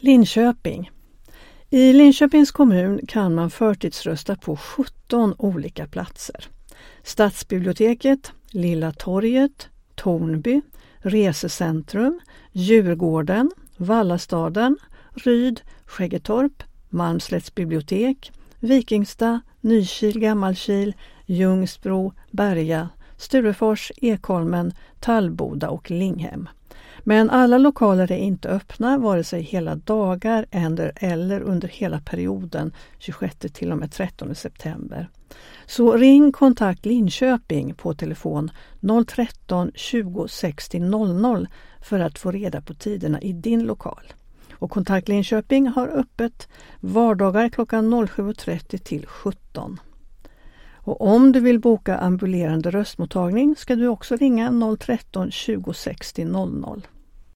Linköping. I Linköpings kommun kan man förtidsrösta på 17 olika platser. Stadsbiblioteket, Lilla torget, Tornby, Resecentrum, Djurgården, Vallastaden, Ryd, Skäggetorp, Malmslätts bibliotek, Vikingstad, Nykil, Gammalkil, Ljungsbro, Berga, Sturefors, Ekholmen, Tallboda och Linghem. Men alla lokaler är inte öppna vare sig hela dagar eller under hela perioden 26 till och med 13 september. Så ring kontakt Linköping på telefon 013 20 60 00 för att få reda på tiderna i din lokal. Och kontakt Linköping har öppet vardagar klockan 07.30 till 17. Och om du vill boka ambulerande röstmottagning ska du också ringa 013 20 60 00.